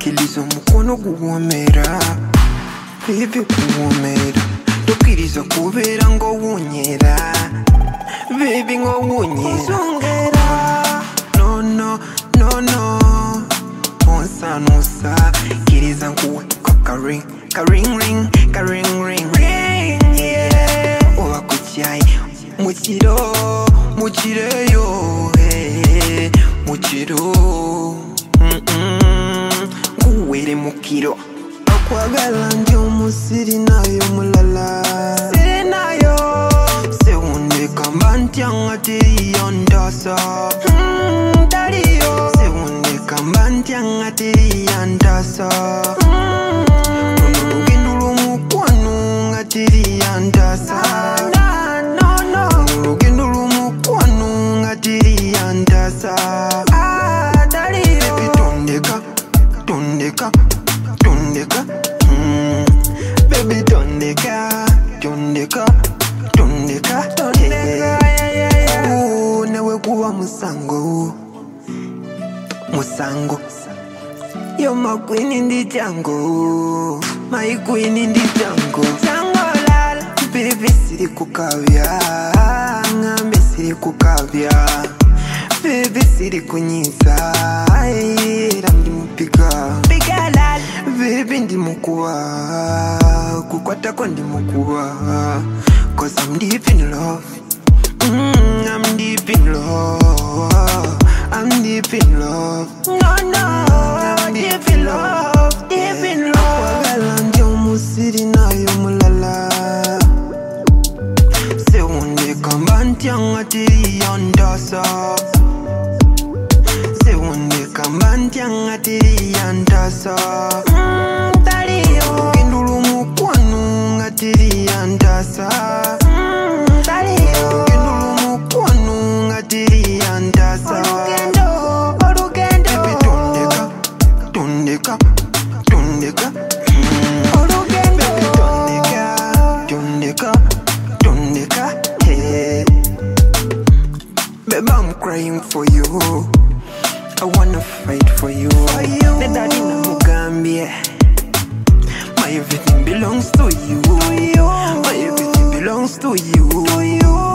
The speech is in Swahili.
Kilizo mukono guwomera Baby guwomera Tukiriza kubera ngo wunyera Baby ngo wunyera No no no no Onsa nosa Kiriza nkuwe kakaring Karing ring Karing ring Yeah Owa kuchai Muchiro Muchireyo Muchiro Nguwere mukiro Akwagala ndi omusiri nayo mulala Siri nayo Sewunde kamba ntyanga tiriyo ndasa Tariyo Sewunde kamba ntyanga tiriyo ndasa Rugendo mukwano nga tiriyo ndasa Rugendo mukwano nga tiriyo ndasa Baby tondeka Tondeka Tondeka Baby tondeka Tondeka Tondeka Newe kuwa musango Musango You're my queen in the jungle My queen in the jungle Jungle lala Baby siri kukavya Ngambe siri kukavya Baby siri kunyiza Ramdi mpika Pika lala Baby ndi mukuwa Kukwata kwa ndi mukuwa Cause I'm deep in love I'm deep in love I'm deep in love No no I'm deep in love Deep in love Akwagala ndi omusiri nayo mulala Sewunde kamba ntyanga tiriyo ndasa Sewunde kamba ntyanga tiriyo ndasa Tariyo Rugendo mukwano nga tiriyo ndasa Tariyo Rugendo mukwano nga tiriyo ndasa Orugendo Baby tondeka Tondeka Tondeka Orugendo Baby tondeka Tondeka Tondeka Hey Baby I'm crying for you I wanna fight for you The daddy na mugambye My everything belongs to you My everything belongs to you